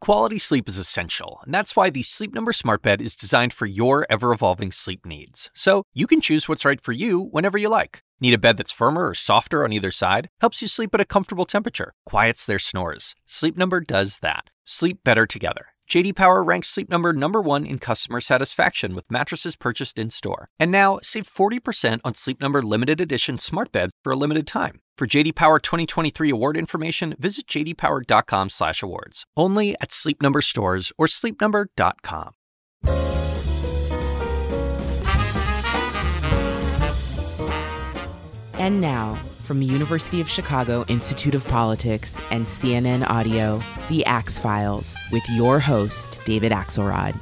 Quality sleep is essential, and that's why the Sleep Number Smart Bed is designed for your ever-evolving sleep needs. So you can choose what's right for you whenever you like. Need a bed that's firmer or softer on either side? Helps you sleep at a comfortable temperature. Quiets their snores. Sleep Number does that. Sleep better together. J.D. Power ranks Sleep Number #1 in customer satisfaction with mattresses purchased in-store. And now, save 40% on Sleep Number limited edition smart beds for a limited time. For J.D. Power 2023 award information, visit jdpower.com/awards. Only at Sleep Number stores or sleepnumber.com. And now, from the University of Chicago Institute of Politics and CNN Audio, The Axe Files, with your host, David Axelrod.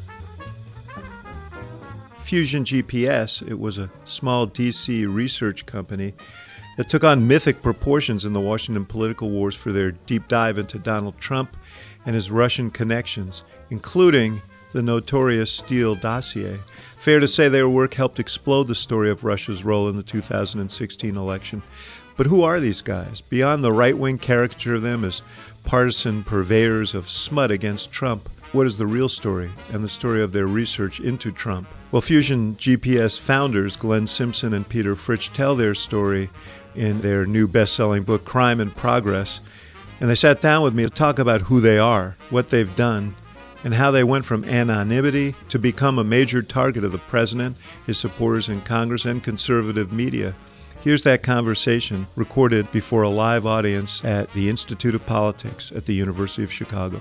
Fusion GPS, it was a small D.C. research company that took on mythic proportions in the Washington political wars for their deep dive into Donald Trump and his Russian connections, including the notorious Steele dossier. Fair to say their work helped explode the story of Russia's role in the 2016 election. But who are these guys? Beyond the right-wing caricature of them as partisan purveyors of smut against Trump, what is the real story and the story of their research into Trump? Well, Fusion GPS founders Glenn Simpson and Peter Fritsch tell their story in their new best-selling book, Crime and Progress. And they sat down with me to talk about who they are, what they've done, and how they went from anonymity to become a major target of the president, his supporters in Congress, and conservative media. Here's that conversation recorded before a live audience at the Institute of Politics at the University of Chicago.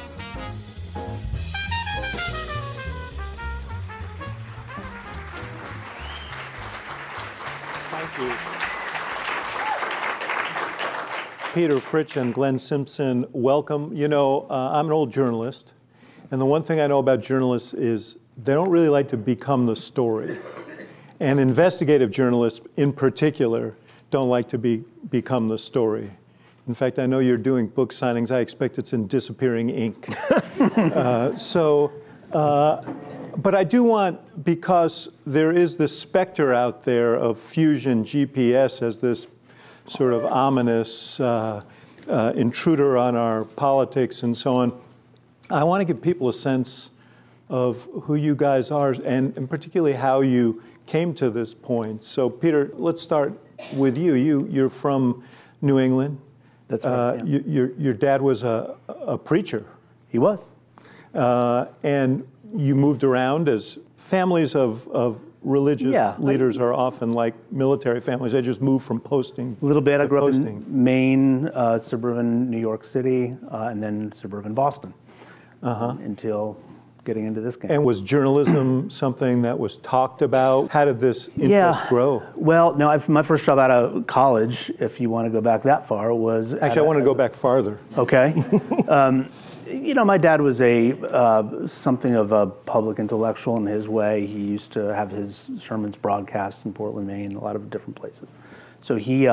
Thank you. Peter Fritsch and Glenn Simpson, welcome. You know, I'm an old journalist. And the one thing I know about journalists is they don't really like to become the story. And investigative journalists in particular don't like to become the story. In fact, I know you're doing book signings. I expect it's in disappearing ink. But I do want, because there is this specter out there of Fusion GPS as this sort of ominous intruder on our politics and so on, I want to give people a sense of who you guys are and particularly how you came to this point. So, Peter, let's start with you. You're from New England. That's right. Yeah. Your dad was a preacher. He was. And you moved around as families of religious leaders are often like military families. They just move from posting. A little bit. I grew up in Maine, suburban New York City, and then suburban Boston. Until getting into this game. And was journalism something that was talked about? How did this interest grow? Well, no, my first job out of college, if you want to go back that far, was... Actually, I want to go back farther. Okay. You know, my dad was something of a public intellectual in his way. He used to have his sermons broadcast in Portland, Maine, a lot of different places. So he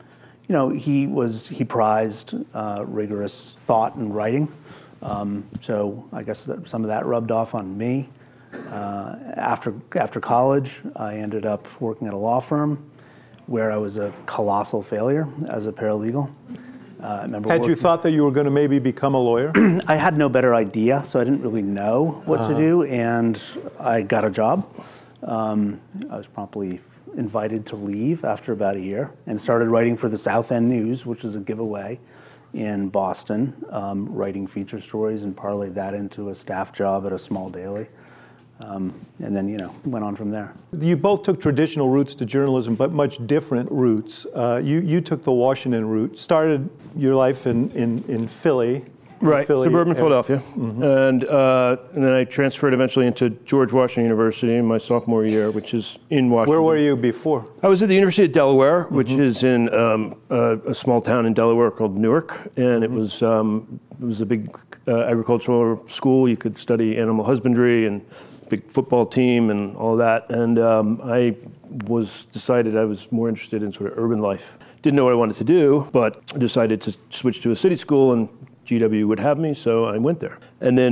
prized rigorous thought and writing. So I guess some of that rubbed off on me. After college, I ended up working at a law firm where I was a colossal failure as a paralegal. Had you thought that you were going to maybe become a lawyer? I had no better idea, so I didn't really know what to do, and I got a job. I was promptly invited to leave after about a year and started writing for the South End News, which is a giveaway in Boston, writing feature stories, and parlayed that into a staff job at a small daily. And then, went on from there. You both took traditional routes to journalism, but much different routes. You took the Washington route, started your life in Philly. Right, suburban Philadelphia. Mm-hmm. And then I transferred eventually into George Washington University in my sophomore year, which is in Washington. Where were you before? I was at the University of Delaware, which is in a small town in Delaware called Newark. And it was a big agricultural school. You could study animal husbandry and big football team and all that. And I decided I was more interested in sort of urban life. Didn't know what I wanted to do, but decided to switch to a city school, and GW would have me, so I went there. And then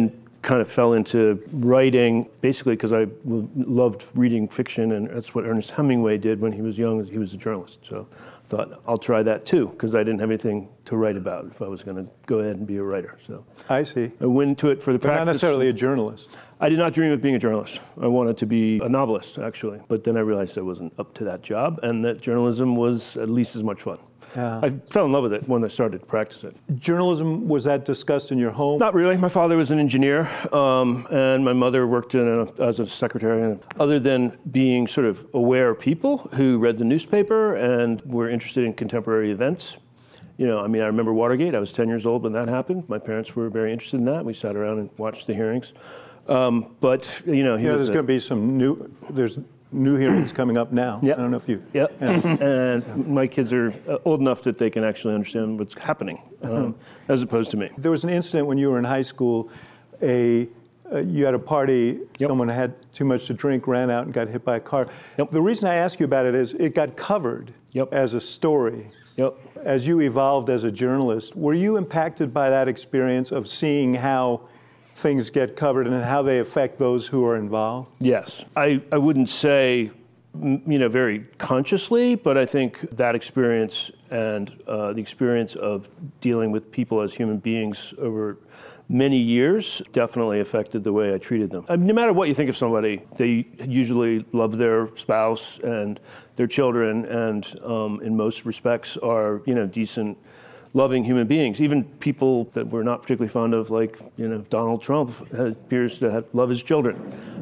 kind of fell into writing basically because I loved reading fiction, and that's what Ernest Hemingway did when he was young. He was a journalist. So I thought, I'll try that too, because I didn't have anything to write about if I was going to go ahead and be a writer. So I see. I went into it for the practice. Not necessarily a journalist. I did not dream of being a journalist. I wanted to be a novelist, actually. But then I realized I wasn't up to that job, and that journalism was at least as much fun. Yeah. I fell in love with it when I started to practice it. Journalism, was that discussed in your home? Not really. My father was an engineer, and my mother worked as a secretary. Other than being sort of aware people who read the newspaper and were interested in contemporary events. I remember Watergate. I was 10 years old when that happened. My parents were very interested in that. We sat around and watched the hearings. There's going to be some new hearings coming up now. Yep. I don't know if you... Yep. And my kids are old enough that they can actually understand what's happening, as opposed to me. There was an incident when you were in high school. You had a party, Yep. Someone had too much to drink, ran out and got hit by a car. Yep. The reason I ask you about it is it got covered Yep. as a story. Yep. As you evolved as a journalist, were you impacted by that experience of seeing how things get covered and how they affect those who are involved? Yes. I wouldn't say, very consciously, but I think that experience and the experience of dealing with people as human beings over many years definitely affected the way I treated them. No matter what you think of somebody, they usually love their spouse and their children, and in most respects are, decent, loving human beings. Even people that we're not particularly fond of, like Donald Trump, appears to love his children.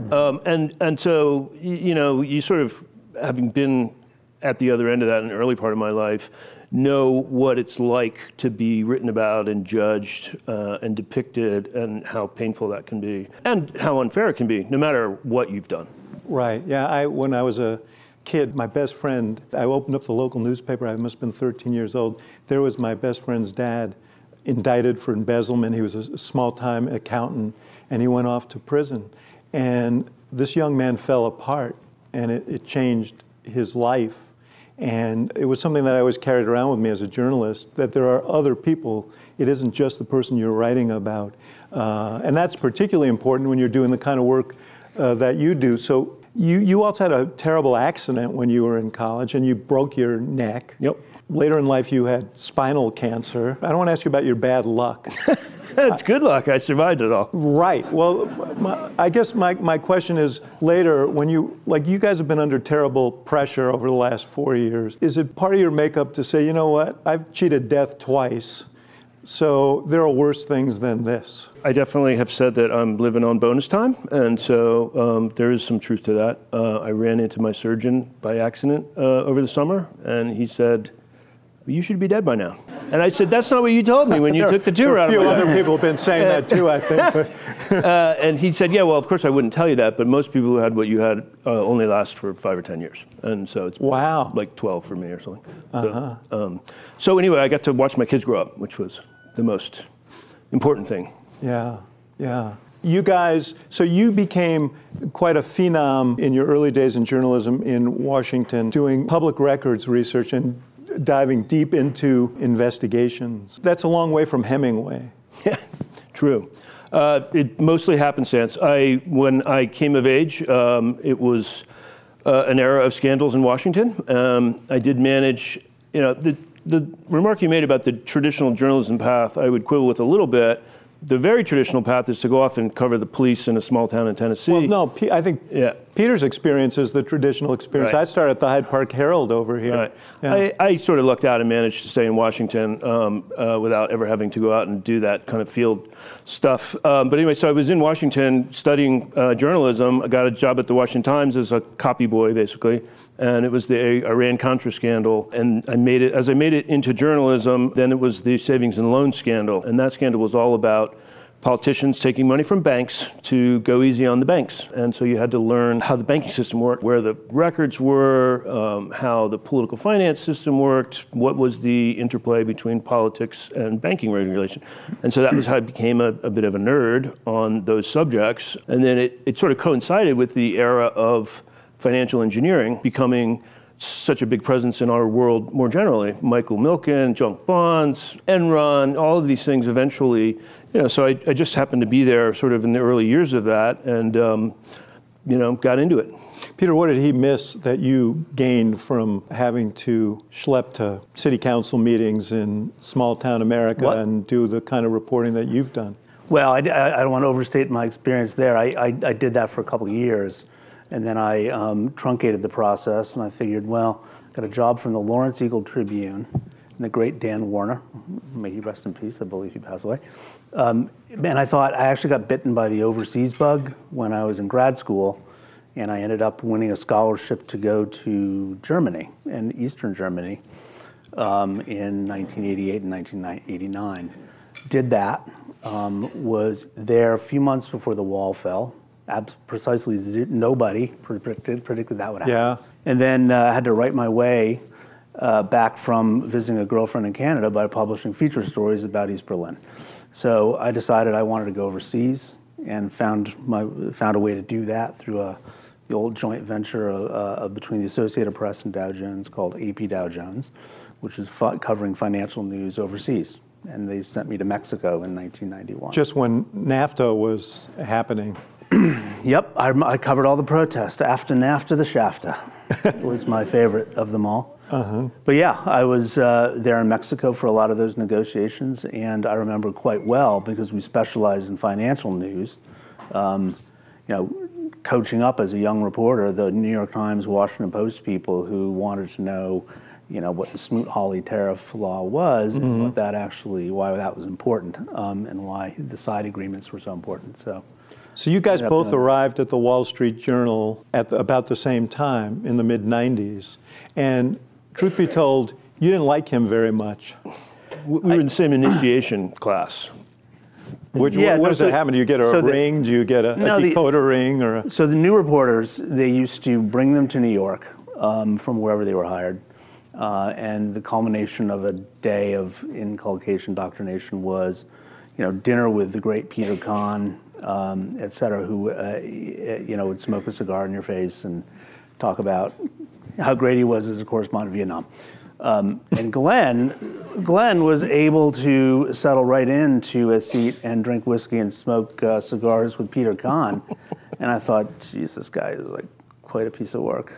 And so you sort of, having been at the other end of that in the early part of my life, know what it's like to be written about and judged and depicted, and how painful that can be, and how unfair it can be, no matter what you've done. Right. Yeah. When I was a kid, my best friend, I opened up the local newspaper. I must have been 13 years old. There was my best friend's dad indicted for embezzlement. He was a small-time accountant, and he went off to prison. And this young man fell apart, and it changed his life. And it was something that I always carried around with me as a journalist, that there are other people. It isn't just the person you're writing about. And that's particularly important when you're doing the kind of work that you do. So you also had a terrible accident when you were in college, and you broke your neck. Yep. Later in life, you had spinal cancer. I don't want to ask you about your bad luck. It's good luck. I survived it all. Right. Well, I guess my question is, later, when you guys have been under terrible pressure over the last 4 years, is it part of your makeup to say, you know what, I've cheated death twice, so there are worse things than this? I definitely have said that I'm living on bonus time, and so there is some truth to that. I ran into my surgeon by accident over the summer, and he said, you should be dead by now. And I said, that's not what you told me when you took the tumor out of my A few other people have been saying that too, I think. And he said, yeah, well, of course I wouldn't tell you that, but most people who had what you had only last for 5 or 10 years. And so it's like 12 for me or something. Uh-huh. So anyway, I got to watch my kids grow up, which was the most important thing. Yeah, yeah. You guys, so you became quite a phenom in your early days in journalism in Washington, doing public records research and diving deep into investigations. That's a long way from Hemingway. Yeah, true. It mostly happenstance. When I came of age, it was an era of scandals in Washington. I did manage, the remark you made about the traditional journalism path, I would quibble with a little bit. The very traditional path is to go off and cover the police in a small town in Tennessee. Well, no, I think Peter's experience is the traditional experience. Right. I started at the Hyde Park Herald over here. Right. Yeah. I sort of lucked out and managed to stay in Washington without ever having to go out and do that kind of field stuff. But anyway, so I was in Washington studying journalism. I got a job at the Washington Times as a copy boy, basically. And it was the Iran-Contra scandal. And as I made it into journalism, then it was the savings and loan scandal. And that scandal was all about politicians taking money from banks to go easy on the banks. And so you had to learn how the banking system worked, where the records were, how the political finance system worked, what was the interplay between politics and banking regulation. And so that was how I became a bit of a nerd on those subjects. And then it sort of coincided with the era of financial engineering becoming such a big presence in our world more generally. Michael Milken, junk bonds, Enron, all of these things eventually, so I just happened to be there sort of in the early years of that and, got into it. Peter, what did he miss that you gained from having to schlep to city council meetings in small town America and do the kind of reporting that you've done? Well, I don't want to overstate my experience there. I did that for a couple of years, and then I truncated the process, and I figured, well, I got a job from the Lawrence Eagle Tribune, and the great Dan Warner, may he rest in peace, I believe he passed away. And I thought, I actually got bitten by the overseas bug when I was in grad school, and I ended up winning a scholarship to go to Germany, and Eastern Germany, in 1988 and 1989. Did that. Was there a few months before the wall fell. Precisely nobody predicted that would happen. Yeah. And then I had to write my way back from visiting a girlfriend in Canada by publishing feature stories about East Berlin. So I decided I wanted to go overseas and found a way to do that through the old joint venture between the Associated Press and Dow Jones called AP Dow Jones, which is covering financial news overseas. And they sent me to Mexico in 1991. Just when NAFTA was happening. Yep, I covered all the protests. After NAFTA, the Shafta was my favorite of them all. But yeah, I was there in Mexico for a lot of those negotiations, and I remember quite well because we specialized in financial news. Coaching up as a young reporter, the New York Times, Washington Post people who wanted to know what the Smoot-Hawley tariff law was and why that was important, and why the side agreements were so important. So you guys both arrived at the Wall Street Journal at about the same time in the mid-90s. And truth be told, you didn't like him very much. We were in the same initiation class. What does that happen? Do you get a ring? Do you get a decoder ring? So the new reporters, they used to bring them to New York from wherever they were hired. And the culmination of a day of inculcation, indoctrination was, dinner with the great Peter Kahn, et cetera, who, would smoke a cigar in your face and talk about how great he was as a correspondent in Vietnam. And Glenn was able to settle right into a seat and drink whiskey and smoke cigars with Peter Kahn. And I thought, geez, this guy is like quite a piece of work.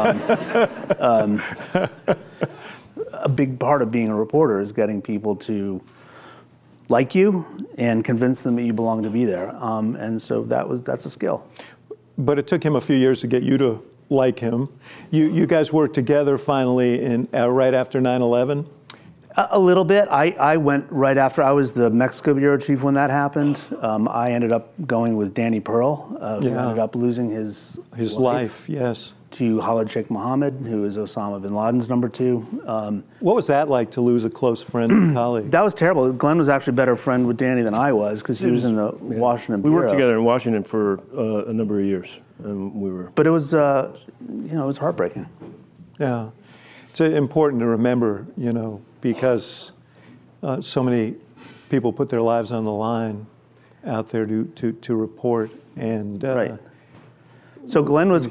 A big part of being a reporter is getting people to like you and convince them that you belong to be there. And so that's a skill. But it took him a few years to get you to like him. You guys worked together finally in right after 9/11? A little bit. I went right after. I was the Mexico bureau chief when that happened. I ended up going with Danny Pearl, who ended up losing his life, yes, to Khalid Sheikh Mohammed, who is Osama bin Laden's number 2. What was that like to lose a close friend and colleague? That was terrible. Glenn was actually a better friend with Danny than I was because he was in the Washington bureau. We worked together in Washington for a number of years, and we were. But it was, it was heartbreaking. Yeah, it's important to remember, because so many people put their lives on the line out there to report and. Right. So Glenn was,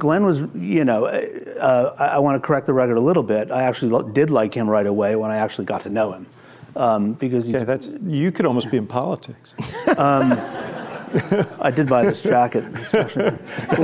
I want to correct the record a little bit. I actually did like him right away when I actually got to know him, because you could almost be in politics. I did buy this jacket, especially.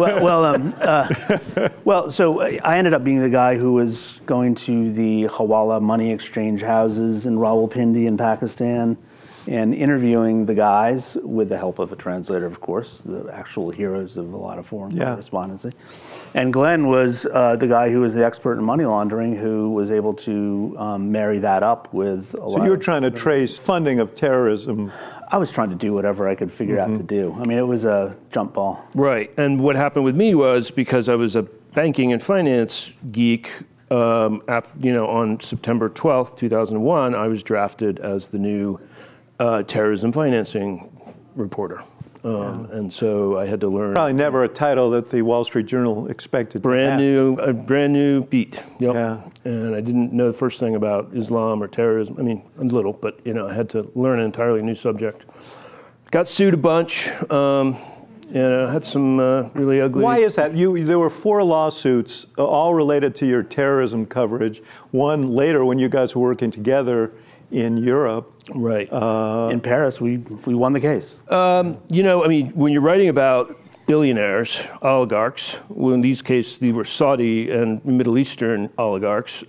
So I ended up being the guy who was going to the Hawala money exchange houses in Rawalpindi in Pakistan, and interviewing the guys with the help of a translator, of course, the actual heroes of a lot of foreign correspondency. And Glenn was the guy who was the expert in money laundering, who was able to marry that up with a lot. So you were trying to trace funding of terrorism. I was trying to do whatever I could figure out to do. I mean, it was a jump ball. Right. And what happened with me was, because I was a banking and finance geek, on September 12th, 2001, I was drafted as the new terrorism financing reporter. And so I had to learn. Probably never a title that the Wall Street Journal expected to have. A brand new beat. Yep. Yeah. And I didn't know the first thing about Islam or terrorism. I mean, a little, but I had to learn an entirely new subject. Got sued a bunch. And I had some really ugly... Why is that? There were 4 lawsuits, all related to your terrorism coverage. One later when you guys were working together in Europe. Right. In Paris, we won the case. When you're writing about billionaires, oligarchs, well, in these cases, they were Saudi and Middle Eastern oligarchs,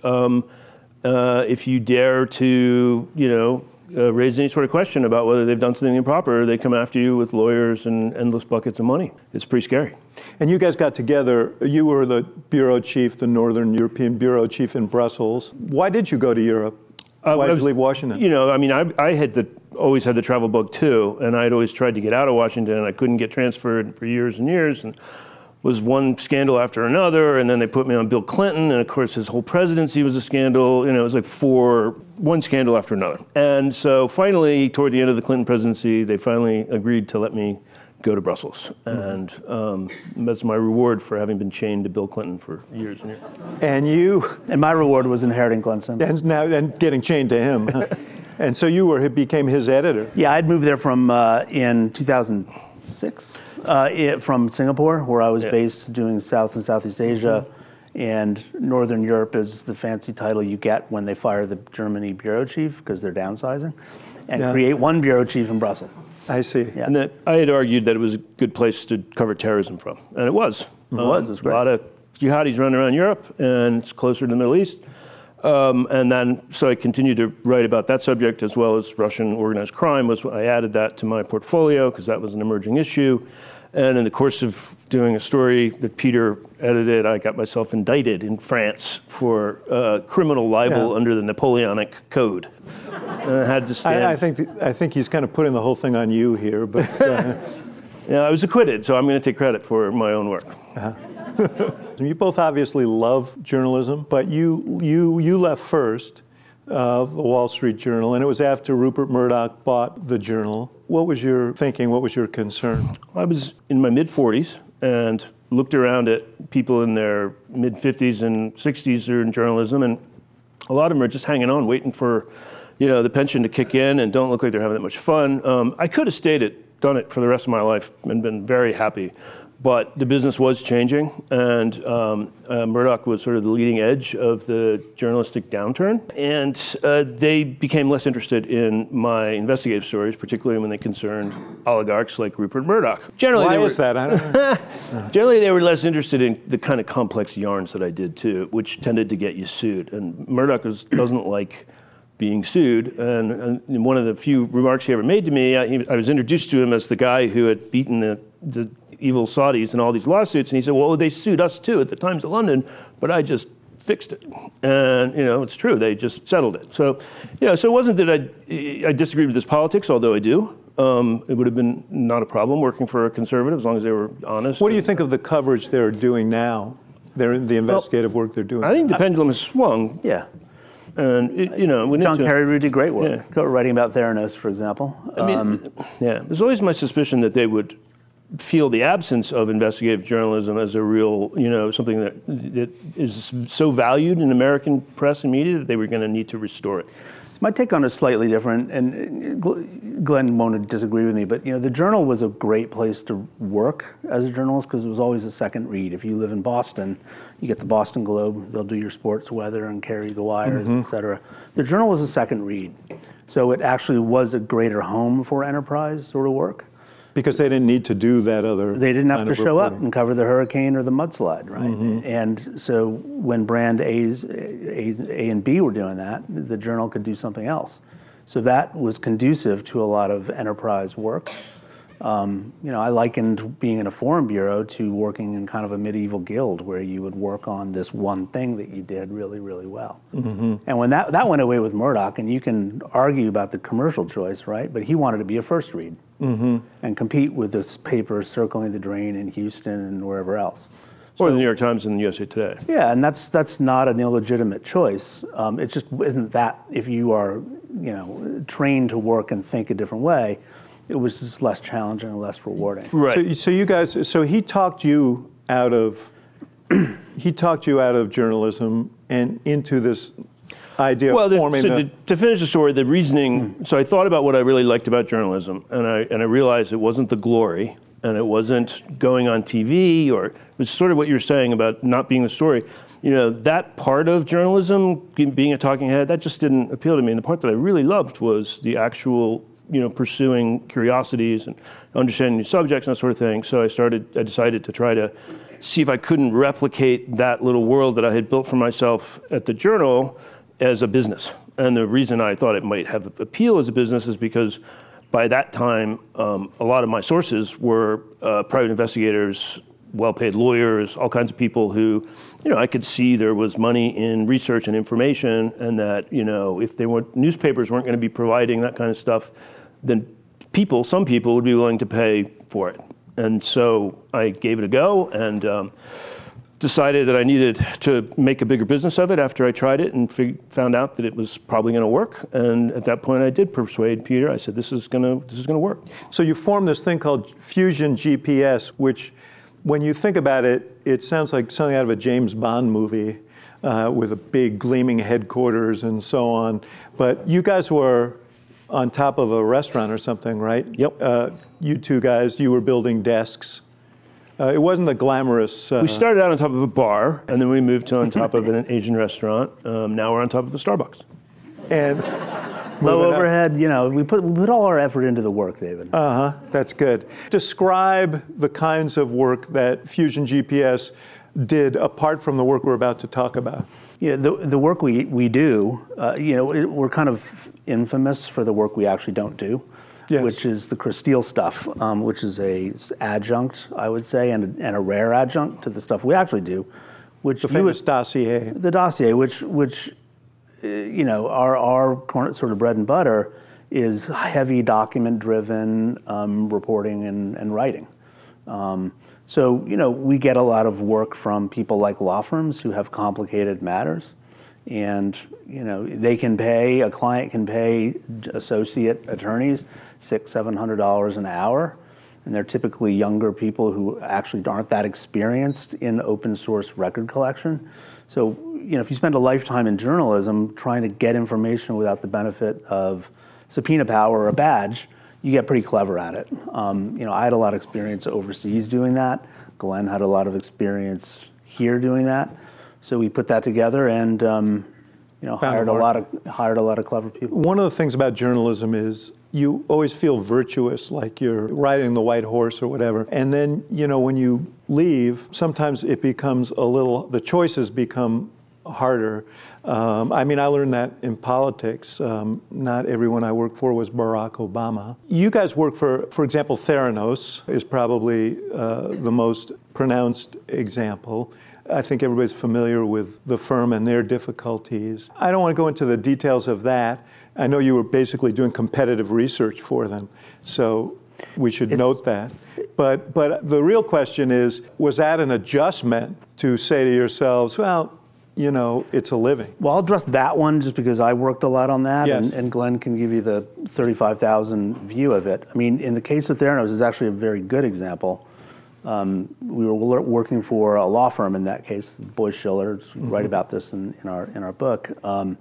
if you dare to, raise any sort of question about whether they've done something improper, they come after you with lawyers and endless buckets of money. It's pretty scary. And you guys got together. You were the bureau chief, the Northern European bureau chief in Brussels. Why did you go to Europe? Why did you leave Washington? I had always had the travel bug too, and I'd always tried to get out of Washington, and I couldn't get transferred for years and years, and was one scandal after another, and then they put me on Bill Clinton, and of course his whole presidency was a scandal. It was like one scandal after another. And so finally, toward the end of the Clinton presidency, they finally agreed to let me go to Brussels. And that's my reward for having been chained to Bill Clinton for years and years. And my reward was inheriting Clinton. And getting chained to him. And so you became his editor. Yeah, I'd moved there from in 2006. From Singapore, where I was based, doing South and Southeast Asia, and Northern Europe is the fancy title you get when they fire the Germany bureau chief because they're downsizing, and create one bureau chief in Brussels. I see. Yeah. And that I had argued that it was a good place to cover terrorism from, and it was. It was great. A lot of jihadis running around Europe, and it's closer to the Middle East. And then, so I continued to write about that subject as well as Russian organized crime. I added that to my portfolio because that was an emerging issue. And in the course of doing a story that Peter edited, I got myself indicted in France for criminal libel under the Napoleonic Code. And I had to stand. I think he's kind of putting the whole thing on you here, but I was acquitted, so I'm going to take credit for my own work. You both obviously love journalism, but you left first, the Wall Street Journal, and it was after Rupert Murdoch bought the Journal. What was your thinking? What was your concern? I was in my mid-40s and looked around at people in their mid-50s and 60s who are in journalism, and a lot of them are just hanging on, waiting for the pension to kick in and don't look like they're having that much fun. I could have done it for the rest of my life and been very happy. But the business was changing, and Murdoch was sort of the leading edge of the journalistic downturn. And they became less interested in my investigative stories, particularly when they concerned oligarchs like Rupert Murdoch. Why is that? I don't know. Generally, they were less interested in the kind of complex yarns that I did, too, which tended to get you sued. And Murdoch doesn't like being sued. And one of the few remarks he ever made to me, I was introduced to him as the guy who had beaten the evil Saudis in all these lawsuits, and he said, well, they sued us too at the Times of London, but I just fixed it. And, it's true, they just settled it. So, so it wasn't that I disagreed with his politics, although I do. It would have been not a problem working for a conservative as long as they were honest. What do you think of the coverage they're doing now? The investigative work they're doing? I think the pendulum has swung. Yeah. And, John Kerry did great work, writing about Theranos, for example. There's always my suspicion that they would feel the absence of investigative journalism as a real, something that is so valued in American press and media that they were going to need to restore it. My take on it is slightly different, and Glenn won't disagree with me, but the Journal was a great place to work as a journalist because it was always a second read. If you live in Boston, you get the Boston Globe, they'll do your sports, weather, and carry the wires, et cetera. The Journal was a second read, so it actually was a greater home for enterprise sort of work. Because they didn't need to do that other. They didn't have to show up and cover the hurricane or the mudslide, right? And so when brand A and B were doing that, the Journal could do something else. So that was conducive to a lot of enterprise work. I likened being in a foreign bureau to working in kind of a medieval guild where you would work on this one thing that you did really, really well. And when that went away with Murdoch, and you can argue about the commercial choice, right? But he wanted to be a first read and compete with this paper circling the drain in Houston and wherever else. Or the New York Times and the USA Today. Yeah, and that's not an illegitimate choice. It just isn't that if you are, trained to work and think a different way. It was just less challenging and less rewarding. Right. So you guys, he talked you out of journalism and into this idea of forming to finish the story, the reasoning. So I thought about what I really liked about journalism, and I realized it wasn't the glory. and it wasn't going on TV, or it was sort of what you were saying about not being the story. That part of journalism, being a talking head, that just didn't appeal to me. And the part that I really loved was the actual, pursuing curiosities and understanding new subjects and that sort of thing. So I decided to try to see if I couldn't replicate that little world that I had built for myself at the Journal as a business. And the reason I thought it might have appeal as a business is because by that time, a lot of my sources were private investigators, well-paid lawyers, all kinds of people who, I could see there was money in research and information, and that, if newspapers weren't going to be providing that kind of stuff, then some people would be willing to pay for it. And so I gave it a go and decided that I needed to make a bigger business of it after I tried it and found out that it was probably going to work. And at that point, I did persuade Peter. I said, "This is going to work." So you formed this thing called Fusion GPS, which, when you think about it, it sounds like something out of a James Bond movie with a big gleaming headquarters and so on. But you guys were on top of a restaurant or something, right? Yep. You two guys, you were building desks. It wasn't the glamorous... We started out on top of a bar, and then we moved to on top of an Asian restaurant. Now we're on top of a Starbucks. And low overhead, we put all our effort into the work, David. That's good. Describe the kinds of work that Fusion GPS did apart from the work we're about to talk about. The work we do, we're kind of infamous for the work we actually don't do. Yes. Which is the Chris Steele stuff, which is a adjunct, I would say, and a rare adjunct to the stuff we actually do. Which the famous dossier. The dossier, which our sort of bread and butter is heavy document-driven reporting and writing. So we get a lot of work from people like law firms who have complicated matters. And, a client can pay associate attorneys $600-700 an hour. And they're typically younger people who actually aren't that experienced in open source record collection. So, if you spend a lifetime in journalism trying to get information without the benefit of subpoena power or a badge, you get pretty clever at it. I had a lot of experience overseas doing that. Glenn had a lot of experience here doing that. So we put that together and hired a lot of clever people. One of the things about journalism is you always feel virtuous, like you're riding the white horse or whatever. And then, when you leave, sometimes it becomes the choices become harder. I learned that in politics. Not everyone I worked for was Barack Obama. You guys work for example, Theranos is probably the most pronounced example. I think everybody's familiar with the firm and their difficulties. I don't want to go into the details of that. I know you were basically doing competitive research for them, so we should note that. But the real question is, was that an adjustment to say to yourselves, well, it's a living? Well, I'll address that one just because I worked a lot on that, yes. and Glenn can give you the 35,000 view of it. In the case of Theranos, is actually a very good example. We were working for a law firm in that case, Boies Schiller, write about this in our book.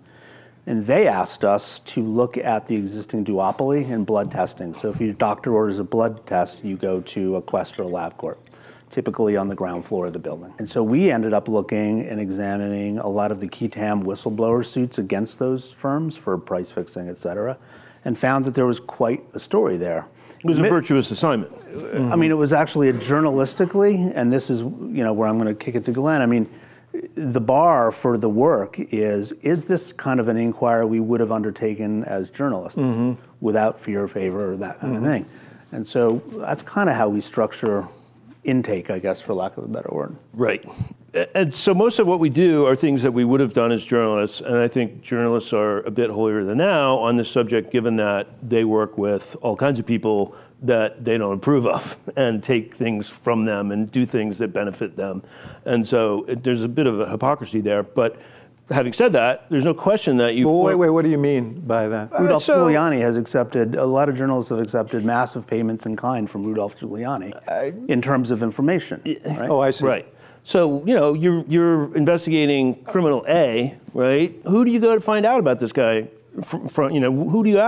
And they asked us to look at the existing duopoly in blood testing. So if your doctor orders a blood test, you go to a Quest or a LabCorp, typically on the ground floor of the building. And so we ended up looking and examining a lot of the qui tam whistleblower suits against those firms for price fixing, et cetera, and found that there was quite a story there. It was a virtuous assignment. It was actually journalistically, and this is where I'm going to kick it to Glenn. The bar for the work is this kind of an inquiry we would have undertaken as journalists without fear or favor or that kind of thing? And so that's kind of how we structure intake, I guess, for lack of a better word. Right. And so most of what we do are things that we would have done as journalists, and I think journalists are a bit holier than thou on this subject, given that they work with all kinds of people that they don't approve of and take things from them and do things that benefit them. And so there's a bit of a hypocrisy there. But having said that, there's no question that you... Well, wait, what do you mean by that? Rudolph Giuliani has accepted, a lot of journalists have accepted massive payments in kind from Rudolph Giuliani in terms of information. Right? Oh, I see. Right. So, you're investigating criminal A, right? Who do you go to find out about this guy? Who do you ask?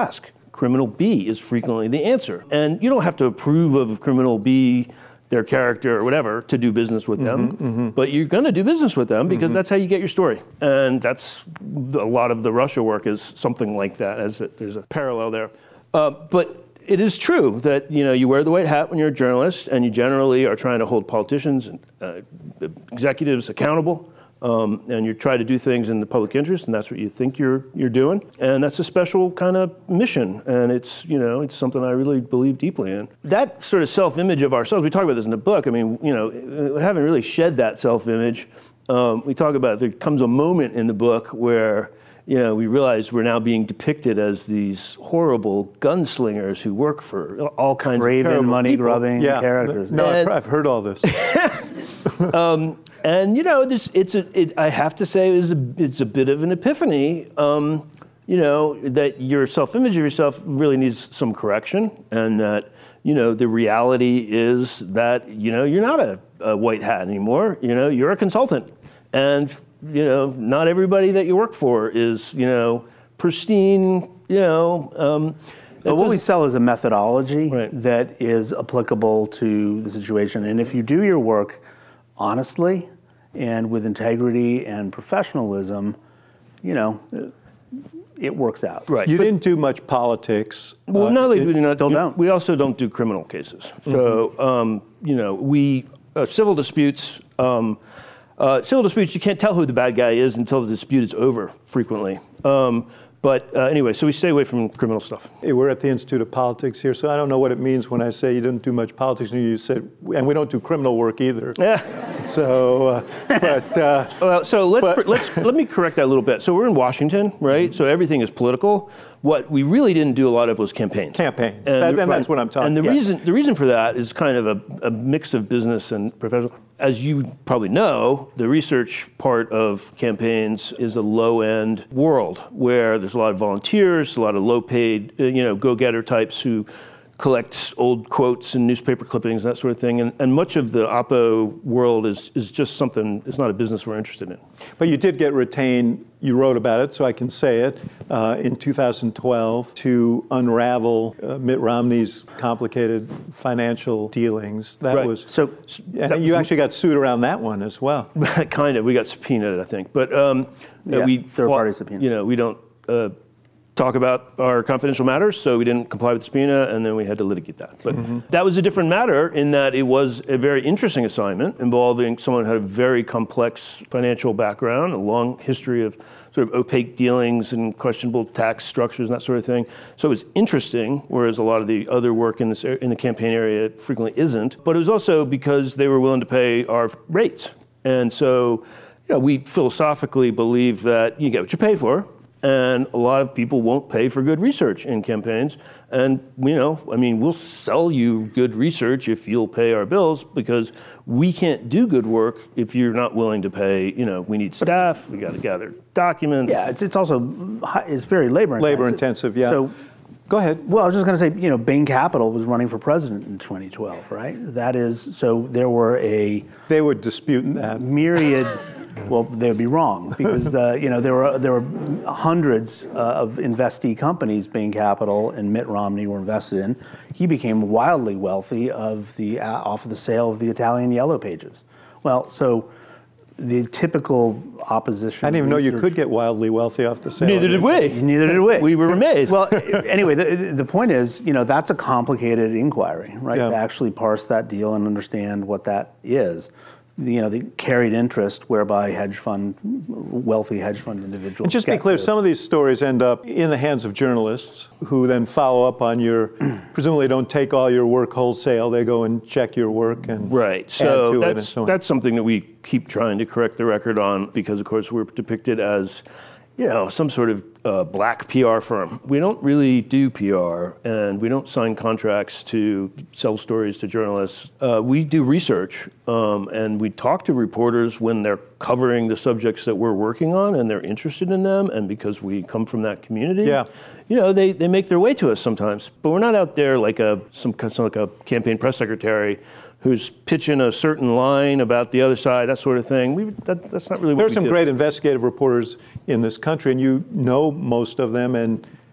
criminal B is frequently the answer. And you don't have to approve of criminal B, their character or whatever, to do business with them. But you're going to do business with them because that's how you get your story. And that's a lot of the Russia work is something like that. There's a parallel there. But it is true that you wear the white hat when you're a journalist, and you generally are trying to hold politicians and executives accountable. And you try to do things in the public interest, and that's what you think you're doing. And that's a special kind of mission, and it's something I really believe deeply in. That sort of self-image of ourselves, we talk about this in the book. I mean, we haven't really shed that self-image. We talk about there comes a moment in the book where we realize we're now being depicted as these horrible gunslingers who work for all kinds of terrible money-grubbing characters. I've heard all this. And I have to say, it's a bit of an epiphany. That your self-image of yourself really needs some correction, and that the reality is that you're not a white hat anymore. You're a consultant, and not everybody that you work for is pristine. But what we sell is a methodology that is applicable to the situation, and if you do your work honestly and with integrity and professionalism, it works out. Right. You didn't do much politics. Well, not only do we not. We also don't do criminal cases. So, we civil disputes. Civil disputes, you can't tell who the bad guy is until the dispute is over. Frequently. But anyway, so we stay away from criminal stuff. We're at the Institute of Politics here, so I don't know what it means when I say you didn't do much politics, and you said, and we don't do criminal work either. Yeah. So, let me correct that a little bit. So we're in Washington, right? So everything is political. What we really didn't do a lot of was campaigns. And that's what I'm talking about. And the reason for that is kind of a mix of business and professional. As you probably know, the research part of campaigns is a low-end world where there's a lot of volunteers, a lot of low-paid, go-getter types who collect old quotes and newspaper clippings and that sort of thing. And much of the Oppo world is just something, it's not a business we're interested in. But you did get retained, you wrote about it, so I can say it, in 2012 to unravel Mitt Romney's complicated financial dealings. That was and you actually got sued around that one as well. Kind of. We got subpoenaed, I think. But we third-party subpoena. We don't talk about our confidential matters, so we didn't comply with the subpoena, and then we had to litigate that. But that was a different matter in that it was a very interesting assignment involving someone who had a very complex financial background, a long history of sort of opaque dealings and questionable tax structures and that sort of thing. So it was interesting, whereas a lot of the other work in the campaign area frequently isn't. But it was also because they were willing to pay our rates. And so we philosophically believe that you get what you pay for. And a lot of people won't pay for good research in campaigns. And, we'll sell you good research if you'll pay our bills, because we can't do good work if you're not willing to pay. We need staff, we got to gather documents. Yeah, it's also, it's very labor intensive. Labor intensive, yeah. So, go ahead. Well, I was just going to say, Bain Capital was running for president in 2012, right? That is, so there were They would dispute that. Myriad. Well, they would be wrong because there were hundreds of investee companies, Bain Capital and Mitt Romney were invested in. He became wildly wealthy off of the sale of the Italian Yellow Pages. Well, so the typical opposition. I didn't even know you could get wildly wealthy off the sale. Neither did we. Neither did we. We were amazed. Well, anyway, the point is, that's a complicated inquiry, right? Yeah. To actually parse that deal and understand what that is. The carried interest whereby wealthy hedge fund individuals. And just to be clear, some of these stories end up in the hands of journalists who then follow up on presumably don't take all your work wholesale. They go and check your work and right. add to it and so on. That's something that we keep trying to correct the record on because, of course, we're depicted as some sort of black PR firm. We don't really do PR, and we don't sign contracts to sell stories to journalists. We do research, and we talk to reporters when they're covering the subjects that we're working on, and they're interested in them, and because we come from that community, they make their way to us sometimes. But we're not out there like a campaign press secretary who's pitching a certain line about the other side, that sort of thing. That's not really what we do. There's some great investigative reporters in this country, and you know most of them, and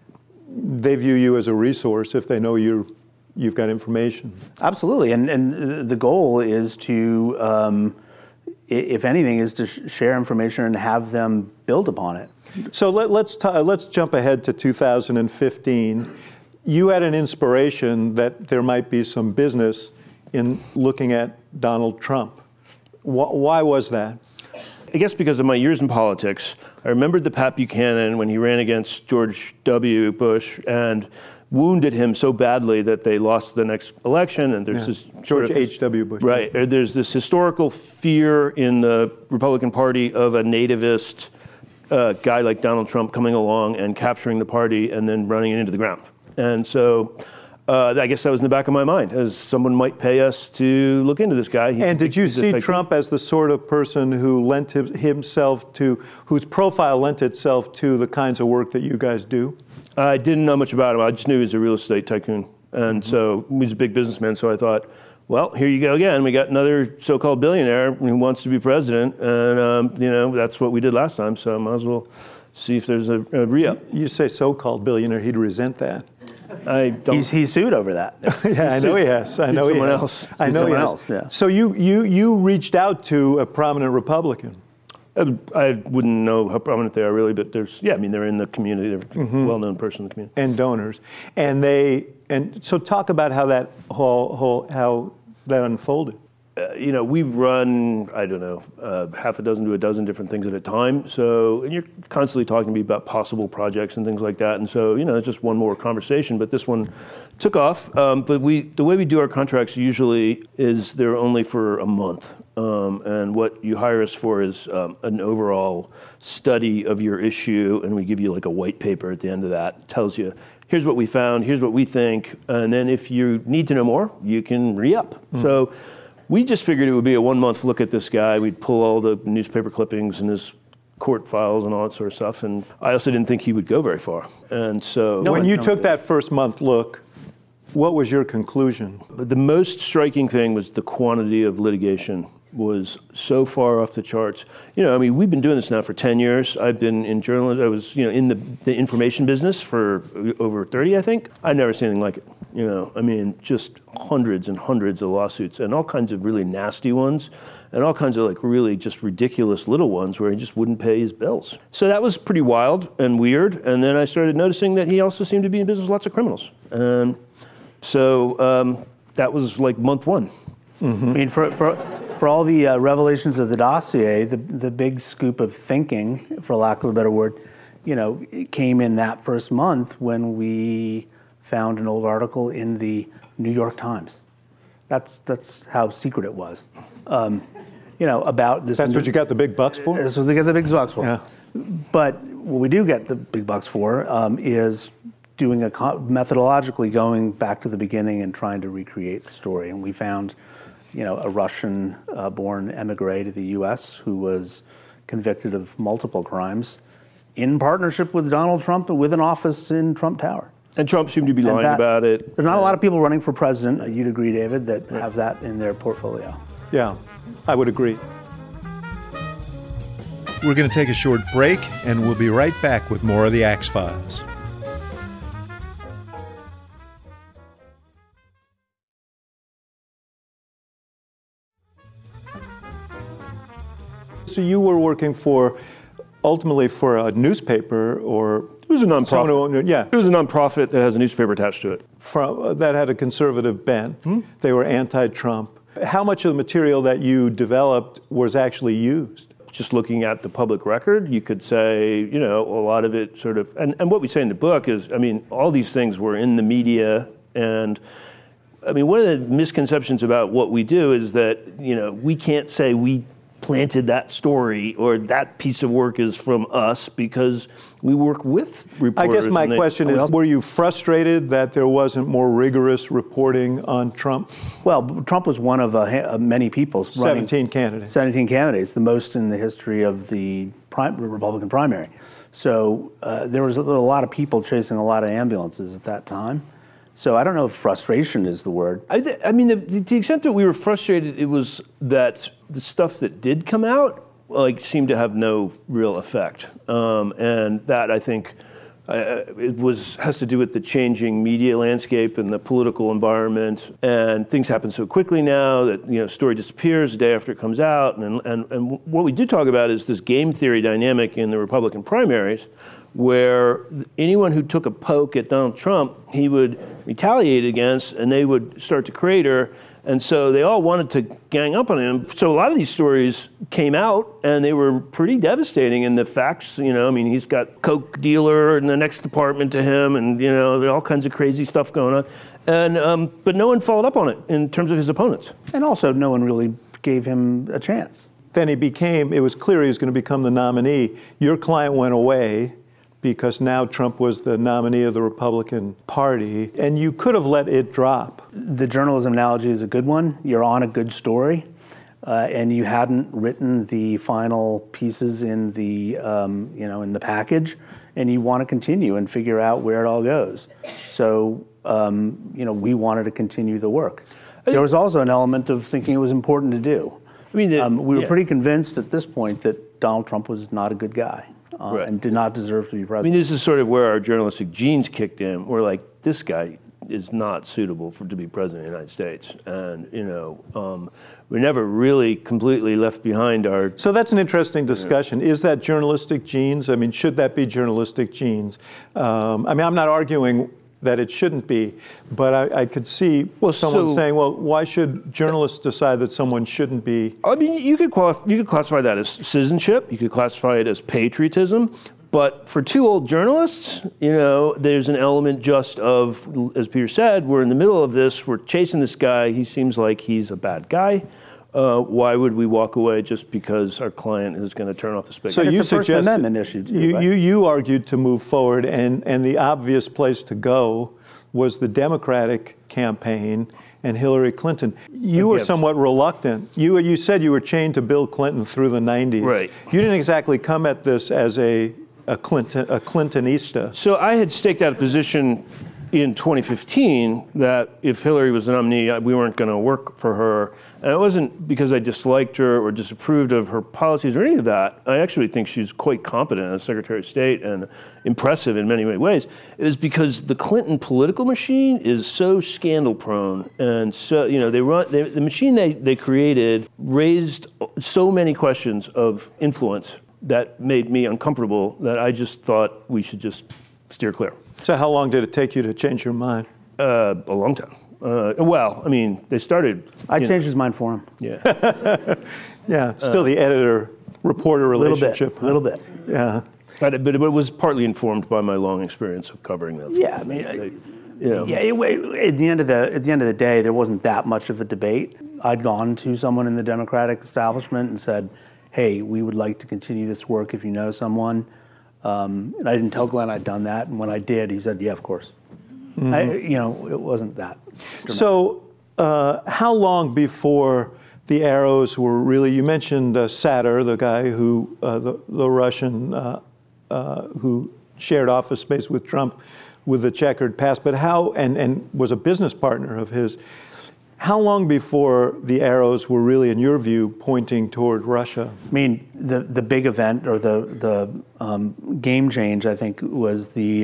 they view you as a resource if they know you've got information. Absolutely, and the goal is to, if anything, is to share information and have them build upon it. So let's jump ahead to 2015. You had an inspiration that there might be some business in looking at Donald Trump. Why was that? I guess because of my years in politics, I remembered the Pat Buchanan when he ran against George W. Bush and wounded him so badly that they lost the next election. And there's this George H.W. Bush. Right. There's this historical fear in the Republican Party of a nativist guy like Donald Trump coming along and capturing the party and then running it into the ground. And so I guess that was in the back of my mind, as someone might pay us to look into this guy. And did you see Trump as the sort of person who lent himself to, whose profile lent itself to the kinds of work that you guys do? I didn't know much about him. I just knew he was a real estate tycoon. And so he was a big businessman. So I thought, well, here you go again. We got another so-called billionaire who wants to be president. And, that's what we did last time. So I might as well see if there's a re-up. You say so-called billionaire, he'd resent that. I don't. He's sued over that. Yeah, I know he has. I know he has. I know he has. Yeah. So you reached out to a prominent Republican. I wouldn't know how prominent they are really, but they're in the community. They're a well-known person in the community. And donors. And so talk about how that how that unfolded. We run, I don't know, half a dozen to a dozen different things at a time. So, and you're constantly talking to me about possible projects and things like that. And so, it's just one more conversation. But this one took off. But the way we do our contracts usually is they're only for a month. And what you hire us for is an overall study of your issue. And we give you like a white paper at the end of that. It tells you, here's what we found, here's what we think. And then if you need to know more, you can re-up. Mm-hmm. So we just figured it would be a 1 month look at this guy. We'd pull all the newspaper clippings and his court files and all that sort of stuff. And I also didn't think he would go very far. And so when you took that first month look, what was your conclusion? The most striking thing was the quantity of litigation was so far off the charts. We've been doing this now for 10 years. I've been in journalism. I was, in the information business for over 30, I think. I've never seen anything like it. Just hundreds and hundreds of lawsuits and all kinds of really nasty ones and all kinds of really just ridiculous little ones where he just wouldn't pay his bills. So that was pretty wild and weird. And then I started noticing that he also seemed to be in business with lots of criminals. And so that was like month one. Mm-hmm. For all the revelations of the dossier, the big scoop of thinking, for lack of a better word, it came in that first month when we found an old article in the New York Times. That's how secret it was. About this. That's what you got the big bucks for? That's what they get the big bucks for. Yeah. But what we do get the big bucks for is doing methodologically going back to the beginning and trying to recreate the story. And we found a Russian-born emigre to the U.S. who was convicted of multiple crimes in partnership with Donald Trump with an office in Trump Tower. And Trump seemed to be lying about it. There's not a lot of people running for president, you'd agree, David, that have that in their portfolio. Yeah, I would agree. We're going to take a short break, and we'll be right back with more of the Axe Files. So you were working ultimately for a newspaper, or it was a nonprofit. Yeah, it was a nonprofit that has a newspaper attached to it. That had a conservative bent. Mm-hmm. They were anti-Trump. How much of the material that you developed was actually used? Just looking at the public record, you could say, a lot of it sort of, and what we say in the book is, all these things were in the media, and one of the misconceptions about what we do is that, we can't say we planted that story or that piece of work is from us because we work with reporters. I guess my question is, were you frustrated that there wasn't more rigorous reporting on Trump? Well, Trump was one of many people running. 17 candidates. 17 candidates, the most in the history of the Republican primary. So there was a lot of people chasing a lot of ambulances at that time. So I don't know if frustration is the word. The extent that we were frustrated, it was that the stuff that did come out seemed to have no real effect, and that I think It has to do with the changing media landscape and the political environment, and things happen so quickly now that story disappears the day after it comes out. And what we do talk about is this game theory dynamic in the Republican primaries, where anyone who took a poke at Donald Trump, he would retaliate against, and they would start to crater. And so they all wanted to gang up on him. So a lot of these stories came out, and they were pretty devastating. And the facts, he's got coke dealer in the next department to him, and there are all kinds of crazy stuff going on. And but no one followed up on it in terms of his opponents. And also, no one really gave him a chance. Then it was clear he was going to become the nominee. Your client went away because now Trump was the nominee of the Republican Party, and you could have let it drop. The journalism analogy is a good one. You're on a good story, and you hadn't written the final pieces in the in the package, and you want to continue and figure out where it all goes. So we wanted to continue the work. There was also an element of thinking it was important to do. We were pretty convinced at this point that Donald Trump was not a good guy. Right. And did not deserve to be president. This is sort of where our journalistic genes kicked in. We're like, this guy is not suitable to be president of the United States. And, we never really completely left behind our... So that's an interesting discussion. Is that journalistic genes? Should that be journalistic genes? I'm not arguing that it shouldn't be, but I could see someone saying, well, why should journalists decide that someone shouldn't be? You could classify that as citizenship. You could classify it as patriotism. But for two old journalists, there's an element just of, as Peter said, we're in the middle of this. We're chasing this guy. He seems like he's a bad guy. Why would we walk away just because our client is going to turn off the spigot? So you it's a First Amendment issue too, right? You argued to move forward, and the obvious place to go was the Democratic campaign and Hillary Clinton. You were somewhat reluctant. You said you were chained to Bill Clinton through the 90s. Right. You didn't exactly come at this as a Clintonista. So I had staked out a position in 2015 that if Hillary was the nominee, we weren't going to work for her. And it wasn't because I disliked her or disapproved of her policies or any of that. I actually think she's quite competent as Secretary of State and impressive in many, many ways. It was because the Clinton political machine is so scandal prone. And so, the machine they created raised so many questions of influence that made me uncomfortable that I just thought we should just steer clear. So how long did it take you to change your mind? A long time. They started... I changed his mind for him. Yeah. Yeah, still the editor-reporter relationship. A little bit. Yeah. But it was partly informed by my long experience of covering them. Yeah, at the end of the day, there wasn't that much of a debate. I'd gone to someone in the Democratic establishment and said, hey, we would like to continue this work if you know someone. And I didn't tell Glenn I'd done that, and when I did, he said, yeah, of course. Mm-hmm. It wasn't that dramatic. So how long before the arrows were really, you mentioned Satter, the guy who, the Russian who shared office space with Trump with the checkered past, but how, and was a business partner of his, how long before the arrows were really, in your view, pointing toward Russia? The big event or the game change, I think, was the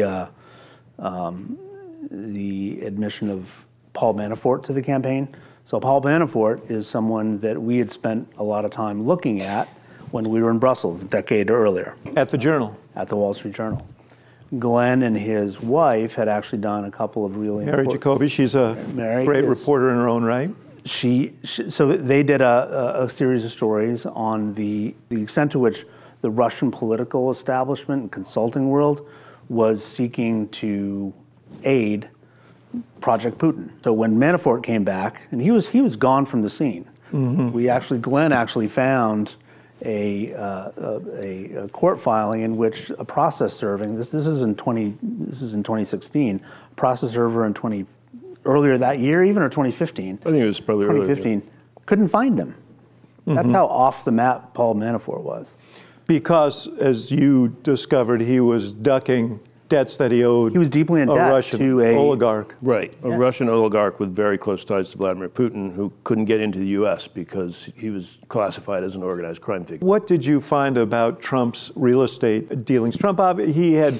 admission of Paul Manafort to the campaign. So Paul Manafort is someone that we had spent a lot of time looking at when we were in Brussels a decade earlier. At the Journal? At the Wall Street Journal. Glenn and his wife had actually done a couple of really Mary Jacoby, she's a great reporter in her own right. So they did a series of stories on the extent to which the Russian political establishment and consulting world was seeking to aid Project Putin. So when Manafort came back, and he was gone from the scene. Mm-hmm. Glenn actually found a court filing in which a process serving, this is in 2016, process server in earlier that year even, or 2015? I think it was probably 2015. Earlier. Couldn't find him. Mm-hmm. That's how off the map Paul Manafort was. Because, as you discovered, he was ducking debts that he owed. He was deeply in debt Russian to a oligarch. Right, a Russian oligarch with very close ties to Vladimir Putin, who couldn't get into the U.S. because he was classified as an organized crime figure. What did you find about Trump's real estate dealings? Trump, he had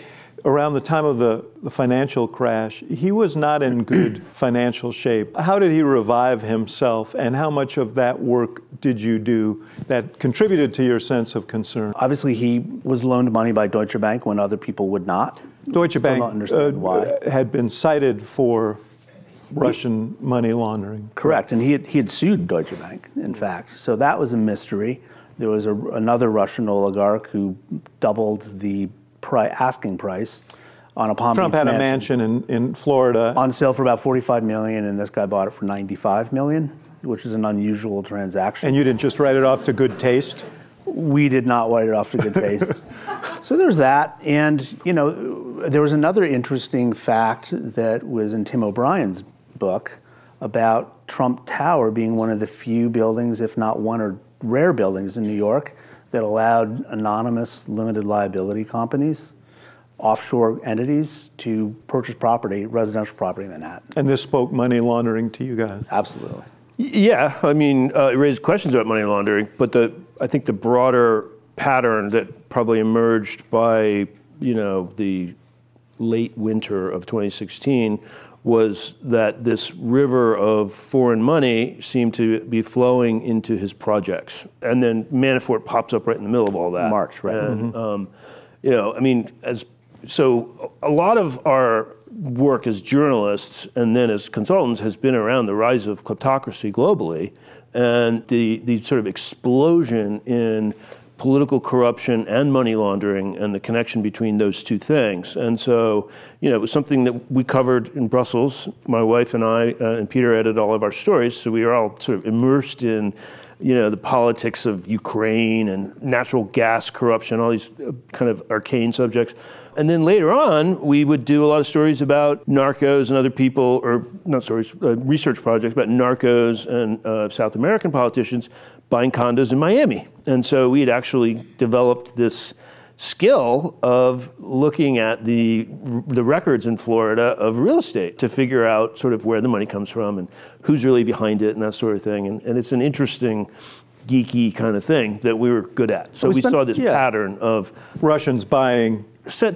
around the time of the financial crash, he was not in good financial shape. How did he revive himself, and how much of that work did you do that contributed to your sense of concern? Obviously, he was loaned money by Deutsche Bank when other people would not. Deutsche Bank why. Had been cited for Russian money laundering. Correct, and he had sued Deutsche Bank, in fact. So that was a mystery. There was another Russian oligarch who doubled the asking price on a Palm Beach mansion. Trump had a mansion in Florida. On sale for about $45 million, and this guy bought it for $95 million, which is an unusual transaction. And you didn't just write it off to good taste? We did not write it off to good taste. So there's that. And, there was another interesting fact that was in Tim O'Brien's book about Trump Tower being one of the few buildings, if not one or rare buildings in New York that allowed anonymous limited liability companies, offshore entities, to purchase property, residential property in Manhattan. And this spoke money laundering to you guys? Absolutely. Yeah, it raised questions about money laundering, but I think the broader pattern that probably emerged by, the late winter of 2016 was that this river of foreign money seemed to be flowing into his projects. And then Manafort pops up right in the middle of all that. March, right. And, so a lot of our work as journalists and then as consultants has been around the rise of kleptocracy globally and the sort of explosion in political corruption and money laundering and the connection between those two things. And so, it was something that we covered in Brussels. My wife and I and Peter edited all of our stories, so we were all sort of immersed in, the politics of Ukraine and natural gas corruption, all these kind of arcane subjects. And then later on, we would do a lot of stories about narcos and other people, or not stories, research projects about narcos and South American politicians buying condos in Miami. And so we had actually developed this skill of looking at the records in Florida of real estate to figure out sort of where the money comes from and who's really behind it and that sort of thing. And it's an interesting, geeky kind of thing that we were good at. So we saw this pattern of Russians buying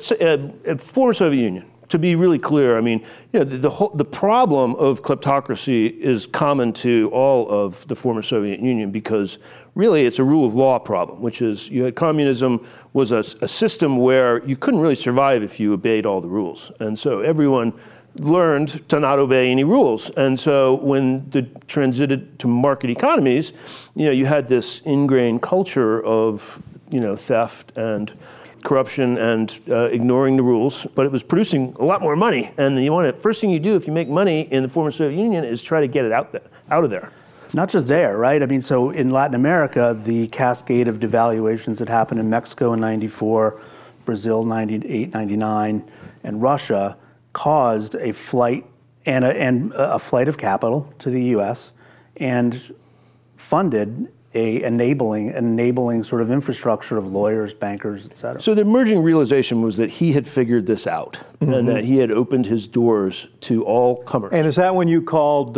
former Soviet Union. To be really clear, the problem of kleptocracy is common to all of the former Soviet Union because really it's a rule of law problem, which is communism was a system where you couldn't really survive if you obeyed all the rules. And so everyone learned to not obey any rules. And so when the transited to market economies, you had this ingrained culture of, theft and corruption and ignoring the rules, but it was producing a lot more money. And first thing you do if you make money in the former Soviet Union is try to get it out of there. Not just there, right? So in Latin America, the cascade of devaluations that happened in Mexico in 94, Brazil 98, 99, and Russia caused a flight and a flight of capital to the U.S. and funded a enabling sort of infrastructure of lawyers, bankers, et cetera. So the emerging realization was that he had figured this out and that he had opened his doors to all comers. And is that when you called,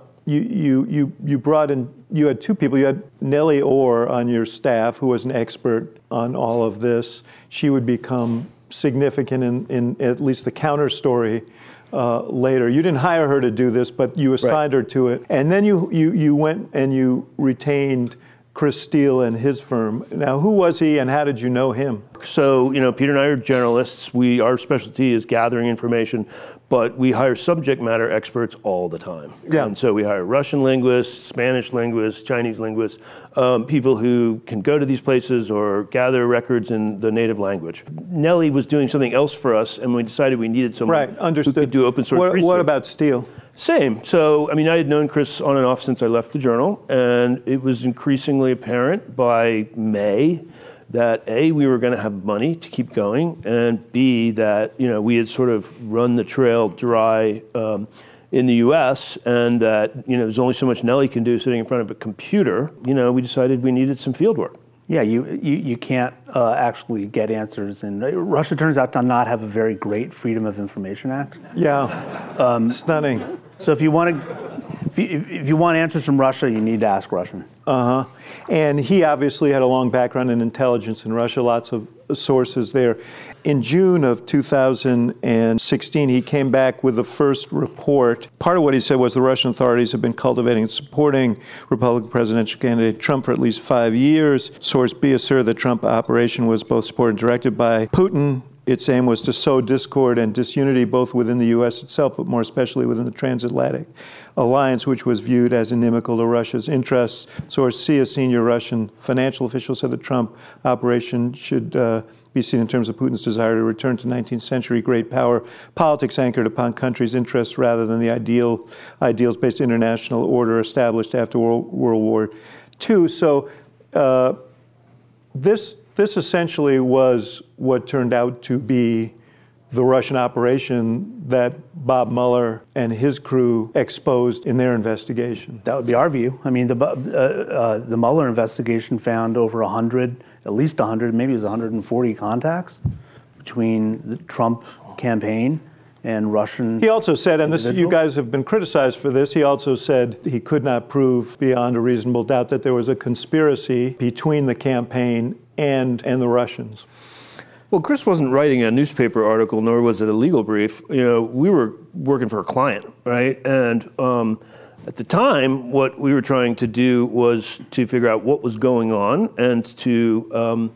you brought in, you had two people, you had Nellie Orr on your staff who was an expert on all of this. She would become significant in at least the counter story later. You didn't hire her to do this, but you assigned her to it. And then you went and you retained Chris Steele and his firm. Now, who was he and how did you know him? So, Peter and I are journalists. Our specialty is gathering information, but we hire subject matter experts all the time. Yeah. And so we hire Russian linguists, Spanish linguists, Chinese linguists, people who can go to these places or gather records in the native language. Nellie was doing something else for us, and we decided we needed someone who could do open source research. What about Steele? Same. So, I had known Chris on and off since I left the Journal, and it was increasingly apparent by May that A, we were going to have money to keep going, and B, that, we had sort of run the trail dry in the U.S., and that, there's only so much Nellie can do sitting in front of a computer. We decided we needed some field work. Yeah, you can't actually get answers. And Russia turns out to not have a very great Freedom of Information Act. Yeah, stunning. So if you want to If you want answers from Russia, you need to ask Russian. And he obviously had a long background in intelligence in Russia, lots of sources there. In June of 2016, he came back with the first report. Part of what he said was the Russian authorities have been cultivating and supporting Republican presidential candidate Trump for at least 5 years. Source B asserted the Trump operation was both supported and directed by Putin. Its aim was to sow discord and disunity both within the U.S. itself, but more especially within the transatlantic alliance, which was viewed as inimical to Russia's interests. Source C, a senior Russian financial official, said the Trump operation should be seen in terms of Putin's desire to return to 19th century great power politics anchored upon countries' interests rather than the ideals-based international order established after World War II. So this essentially was what turned out to be the Russian operation that Bob Mueller and his crew exposed in their investigation. That would be our view. I mean, the Mueller investigation found over 100, at least 100, maybe it was 140 contacts between the Trump campaign and Russian. He also said, and this, you guys have been criticized for this, he also said he could not prove beyond a reasonable doubt that there was a conspiracy between the campaign and the Russians. Well, Chris wasn't writing a newspaper article, nor was it a legal brief. You know, we were working for a client, right? And at the time, what we were trying to do was to figure out what was going on and to,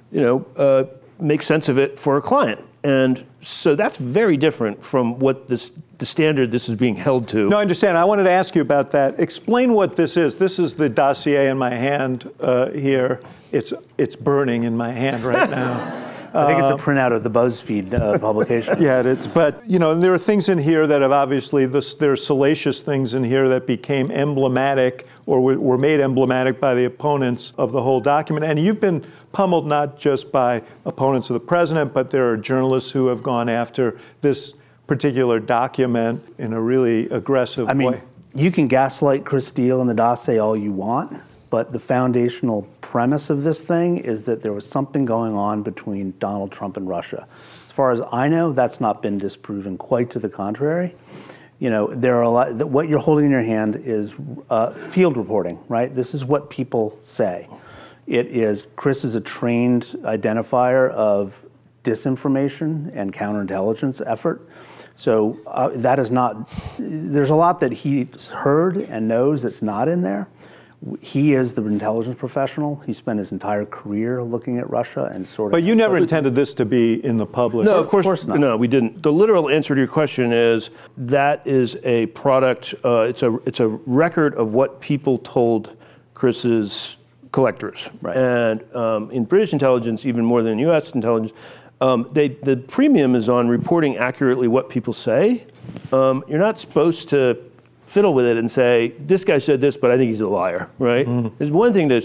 make sense of it for a client. And so that's very different from what the standard this is being held to. No, I understand. I wanted to ask you about that. Explain what this is. This is the dossier in my hand here. It's burning in my hand right now. I think it's a printout of the BuzzFeed publication. Yeah, it is. But, there are things in here that have obviously, there are salacious things in here that became emblematic or were made emblematic by the opponents of the whole document. And you've been pummeled not just by opponents of the president, but there are journalists who have gone after this particular document in a really aggressive way. I mean, you can gaslight Chris Steele and the dossier all you want, but the foundational premise of this thing is that there was something going on between Donald Trump and Russia. As far as I know, that's not been disproven. Quite to the contrary. There are a lot. What you're holding in your hand is field reporting, right? This is what people say. Chris is a trained identifier of disinformation and counterintelligence effort. So that is not. There's a lot that he's heard and knows that's not in there. He is the intelligence professional. He spent his entire career looking at Russia and sort of. But you never intended this to be in the public. No, of course not. No, we didn't. The literal answer to your question is that is a product. It's a record of what people told Chris's collectors. Right. And in British intelligence, even more than U.S. intelligence, the premium is on reporting accurately what people say. You're not supposed to fiddle with it and say, this guy said this, but I think he's a liar, right? Mm-hmm. There's one thing to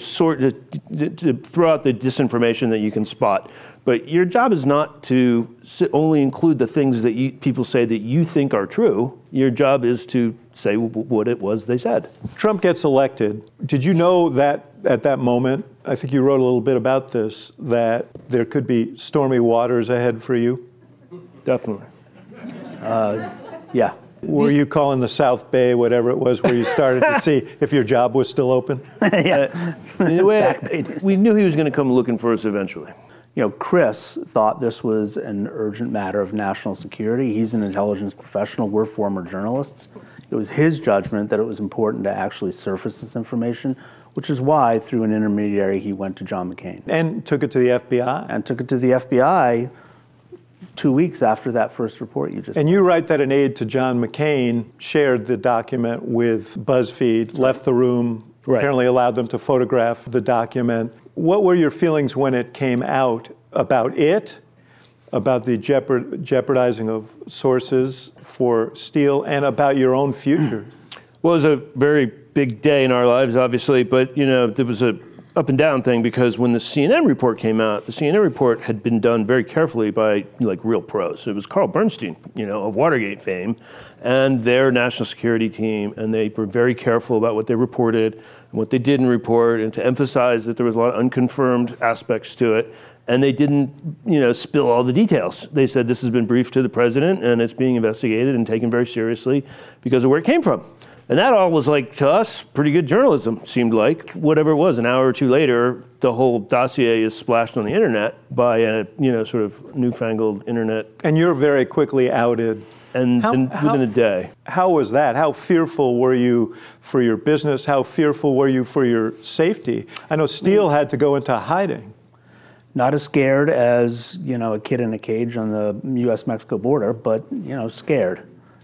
throw out the disinformation that you can spot, but your job is not to only include the things that people say that you think are true. Your job is to say what it was they said. Trump gets elected. Did you know that at that moment, I think you wrote a little bit about this, that there could be stormy waters ahead for you? Definitely. Yeah. Were you calling the South Bay, whatever it was, where you started to see if your job was still open? Yeah. We knew he was going to come looking for us eventually. Chris thought this was an urgent matter of national security. He's an intelligence professional. We're former journalists. It was his judgment that it was important to actually surface this information, which is why, through an intermediary, he went to John McCain. And took it to the FBI. And took it to the FBI 2 weeks after that first report you just And you write that an aide to John McCain shared the document with BuzzFeed, left the room, apparently allowed them to photograph the document. What were your feelings when it came out about it, about the jeopardizing of sources for Steele, and about your own future? Well, it was a very big day in our lives, obviously, but there was a up and down thing, because when the CNN report came out, the CNN report had been done very carefully by real pros. It was Carl Bernstein, of Watergate fame, and their national security team, and they were very careful about what they reported and what they didn't report, and to emphasize that there was a lot of unconfirmed aspects to it. And they didn't, spill all the details. They said this has been briefed to the president and it's being investigated and taken very seriously because of where it came from. And that all was like, to us, pretty good journalism, seemed like. Whatever it was, an hour or two later, the whole dossier is splashed on the internet by a, sort of newfangled internet. And you're very quickly outed. And within a day. How was that? How fearful were you for your business? How fearful were you for your safety? I know Steele had to go into hiding. Not as scared as, a kid in a cage on the U.S.-Mexico border, but, scared.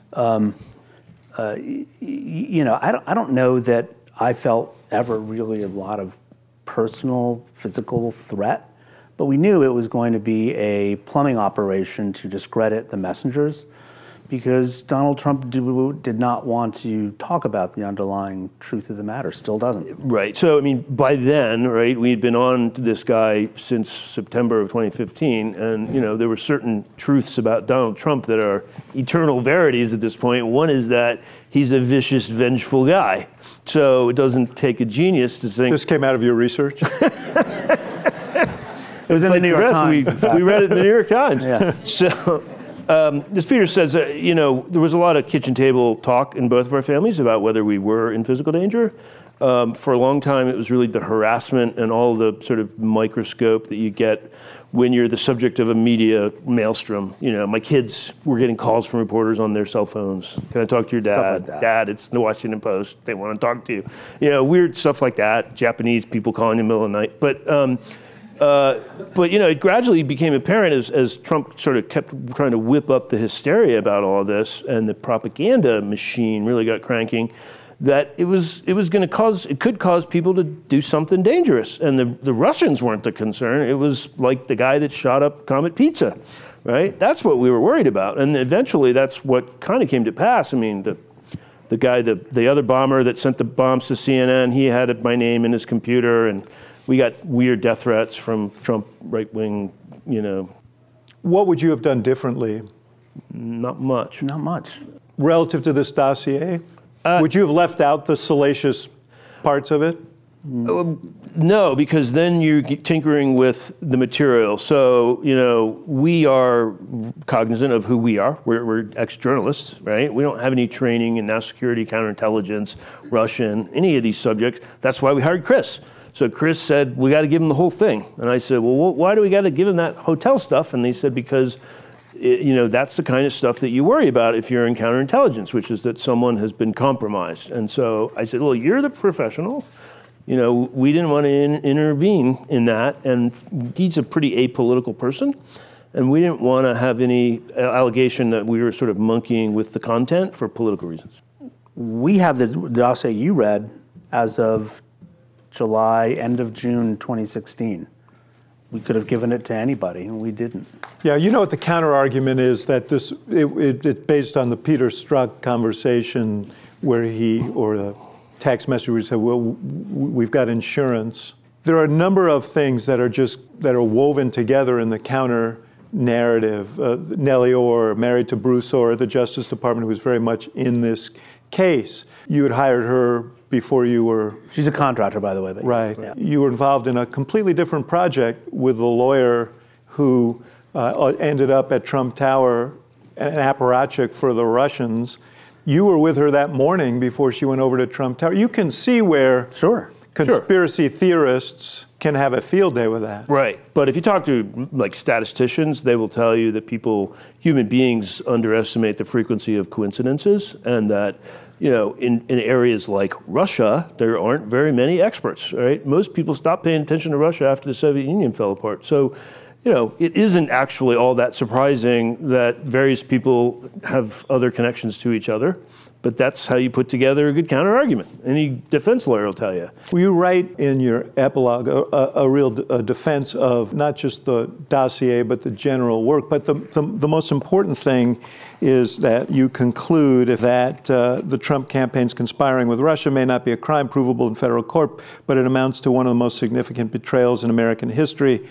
I don't know that I felt ever really a lot of personal, physical threat, but we knew it was going to be a plumbing operation to discredit the messengers, because Donald Trump did not want to talk about the underlying truth of the matter, still doesn't. Right. So, by then, right, we had been on to this guy since September of 2015, and, there were certain truths about Donald Trump that are eternal verities at this point. One is that he's a vicious, vengeful guy. So it doesn't take a genius to think... This came out of your research? It was in the New York Times. We read it in the New York Times. Yeah. So... as Peter says, there was a lot of kitchen table talk in both of our families about whether we were in physical danger. For a long time, it was really the harassment and all the sort of microscope that you get when you're the subject of a media maelstrom. My kids were getting calls from reporters on their cell phones. Can I talk to your dad? Like Dad, it's the Washington Post. They want to talk to you. Weird stuff like that. Japanese people calling in the middle of the night. But it gradually became apparent as Trump sort of kept trying to whip up the hysteria about all of this, and the propaganda machine really got cranking, that it could cause people to do something dangerous. And the Russians weren't the concern. It was like the guy that shot up Comet Pizza, right? That's what we were worried about. And eventually that's what kind of came to pass. The guy, the other bomber that sent the bombs to CNN, he had my name in his computer, and we got weird death threats from Trump right-wing, What would you have done differently? Not much. Not much. Relative to this dossier? Would you have left out the salacious parts of it? No, because then you're tinkering with the material. So, we are cognizant of who we are. We're ex-journalists, right? We don't have any training in national security, counterintelligence, Russian, any of these subjects. That's why we hired Chris. So Chris said, we got to give him the whole thing. And I said, well, why do we got to give him that hotel stuff? And they said, because, that's the kind of stuff that you worry about if you're in counterintelligence, which is that someone has been compromised. And so I said, well, you're the professional. We didn't want to intervene in that. And he's a pretty apolitical person. And we didn't want to have any allegation that we were sort of monkeying with the content for political reasons. We have the dossier you read as of July, end of June 2016. We could have given it to anybody, and we didn't. Yeah, what the counter-argument is that it's based on the Peter Strzok conversation where or the text message where he said, well, we've got insurance. There are a number of things that are woven together in the counter narrative. Nellie Ohr, married to Bruce Ohr, the Justice Department, who was very much in this case. You had hired her before you were... She's a contractor, by the way. Right. Yeah. You were involved in a completely different project with a lawyer who ended up at Trump Tower, an apparatchik for the Russians. You were with her that morning before she went over to Trump Tower. You can see where conspiracy theorists can have a field day with that. Right. But if you talk to statisticians, they will tell you that human beings underestimate the frequency of coincidences, and that in areas like Russia, there aren't very many experts, right? Most people stopped paying attention to Russia after the Soviet Union fell apart. So, it isn't actually all that surprising that various people have other connections to each other, but that's how you put together a good counter-argument. Any defense lawyer will tell you. Well, you write in your epilogue a real defense of not just the dossier, but the general work. But the most important thing is that you conclude that the Trump campaign's conspiring with Russia may not be a crime provable in federal court, but it amounts to one of the most significant betrayals in American history.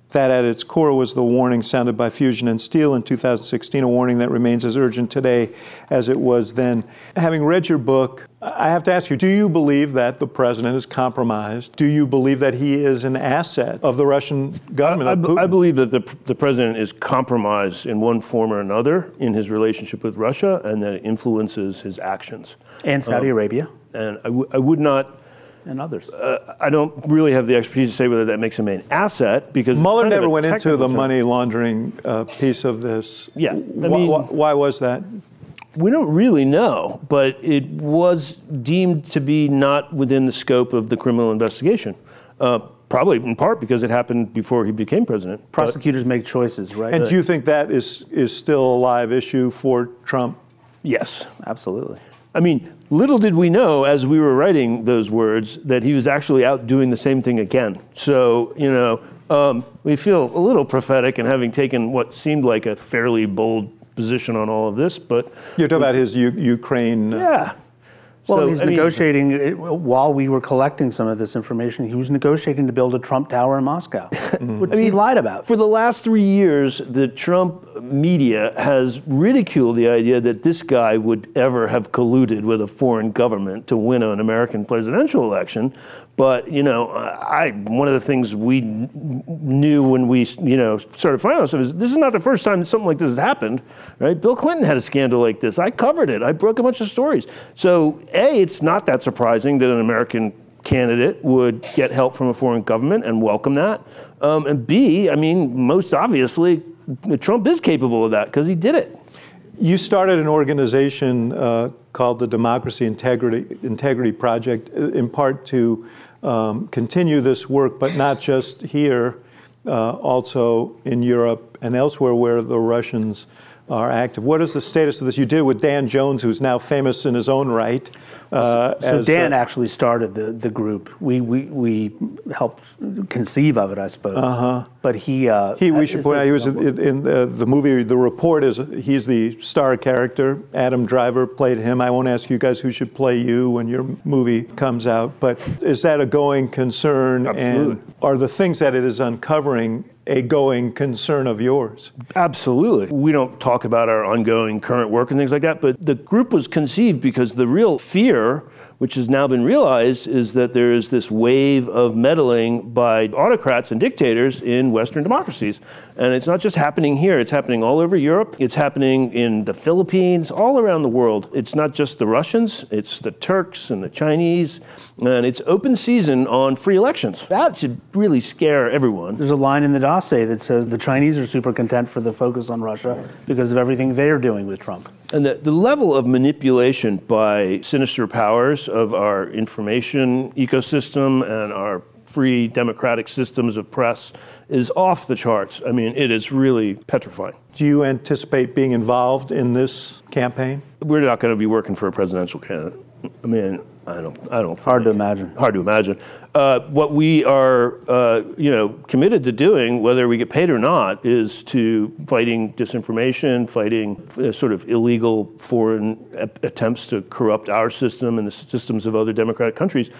That at its core was the warning sounded by Fusion and Steel in 2016, a warning that remains as urgent today as it was then. Having read your book, I have to ask you, do you believe that the president is compromised? Do you believe that he is an asset of the Russian government? I believe that the president is compromised in one form or another in his relationship with Russia, and that it influences his actions. And Saudi Arabia. And I would not... And others. I don't really have the expertise to say whether that makes him an asset, because Mueller never went into the money laundering piece of this. Yeah, why was that? We don't really know, but it was deemed to be not within the scope of the criminal investigation. Probably in part because it happened before he became president. Prosecutors make choices, right? And do you think that is still a live issue for Trump? Yes. Absolutely. I mean, little did we know as we were writing those words that he was actually out doing the same thing again. So, we feel a little prophetic in having taken what seemed like a fairly bold position on all of this, but... You're talking about his Ukraine... Yeah. Well, he's negotiating, while we were collecting some of this information, he was negotiating to build a Trump Tower in Moscow, which he lied about. For the last 3 years, the Trump media has ridiculed the idea that this guy would ever have colluded with a foreign government to win an American presidential election. But, one of the things we knew when we, started finding ourselves is this is not the first time that something like this has happened, right? Bill Clinton had a scandal like this. I covered it. I broke a bunch of stories. So, A, it's not that surprising that an American candidate would get help from a foreign government and welcome that. And B, most obviously, Trump is capable of that because he did it. You started an organization called the Democracy Integrity Project, in part to continue this work, but not just here, also in Europe and elsewhere where the Russians are active. What is the status of this? You did it with Dan Jones, who's now famous in his own right. So Dan actually started the group. We helped conceive of it, I suppose. But we should point out he was in the movie. The Report he's the star character. Adam Driver played him. I won't ask you guys who should play you when your movie comes out. But is that a going concern? Absolutely. And are the things that it is uncovering a going concern of yours? Absolutely. We don't talk about our ongoing current work and things like that, but the group was conceived because the real fear, which has now been realized, is that there is this wave of meddling by autocrats and dictators in Western democracies. And it's not just happening here, it's happening all over Europe, it's happening in the Philippines, all around the world. It's not just the Russians, it's the Turks and the Chinese, and it's open season on free elections. That should really scare everyone. There's a line in the dossier that says the Chinese are super content for the focus on Russia because of everything they're doing with Trump. And the level of manipulation by sinister powers of our information ecosystem and our free democratic systems of press is off the charts. It is really petrifying. Do you anticipate being involved in this campaign? We're not going to be working for a presidential candidate. I don't. Hard to imagine. Hard to imagine. What we are, committed to doing, whether we get paid or not, is to fighting disinformation, fighting sort of illegal foreign attempts to corrupt our system and the systems of other democratic countries.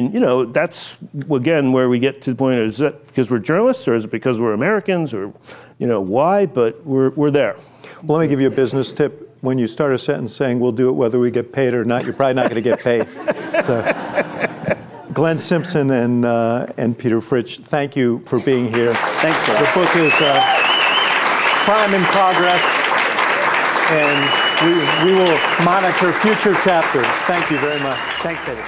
That's again where we get to the point: is that because we're journalists, or is it because we're Americans, or why? But we're there. Well, let me give you a business tip. When you start a sentence saying we'll do it whether we get paid or not, you're probably not going to get paid. So, Glenn Simpson and Peter Fritsch, thank you for being here. Thanks, sir. The book is Crime in Progress, and we will monitor future chapters. Thank you very much. Thanks, David.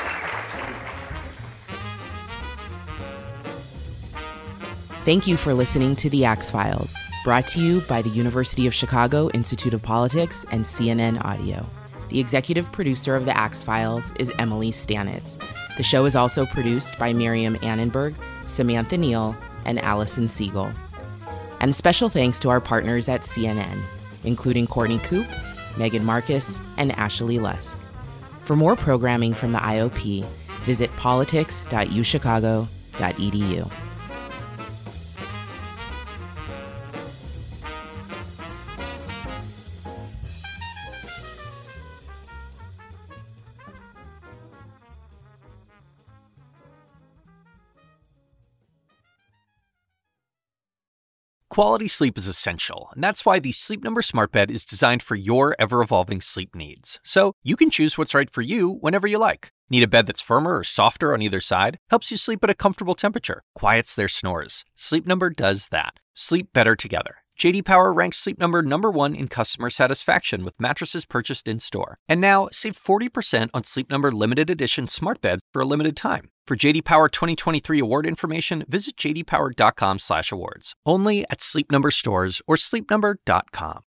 Thank you for listening to The Axe Files, brought to you by the University of Chicago Institute of Politics and CNN Audio. The executive producer of The Axe Files is Emily Stanitz. The show is also produced by Miriam Annenberg, Samantha Neal, and Allison Siegel. And special thanks to our partners at CNN, including Courtney Coop, Megan Marcus, and Ashley Lusk. For more programming from the IOP, visit politics.uchicago.edu. Quality sleep is essential, and that's why the Sleep Number Smart Bed is designed for your ever-evolving sleep needs. So you can choose what's right for you whenever you like. Need a bed that's firmer or softer on either side? Helps you sleep at a comfortable temperature. Quiets their snores. Sleep Number does that. Sleep better together. J.D. Power ranks Sleep Number #1 in customer satisfaction with mattresses purchased in-store. And now, save 40% on Sleep Number limited edition smart beds for a limited time. For J.D. Power 2023 award information, visit jdpower.com/awards. Only at Sleep Number stores or sleepnumber.com.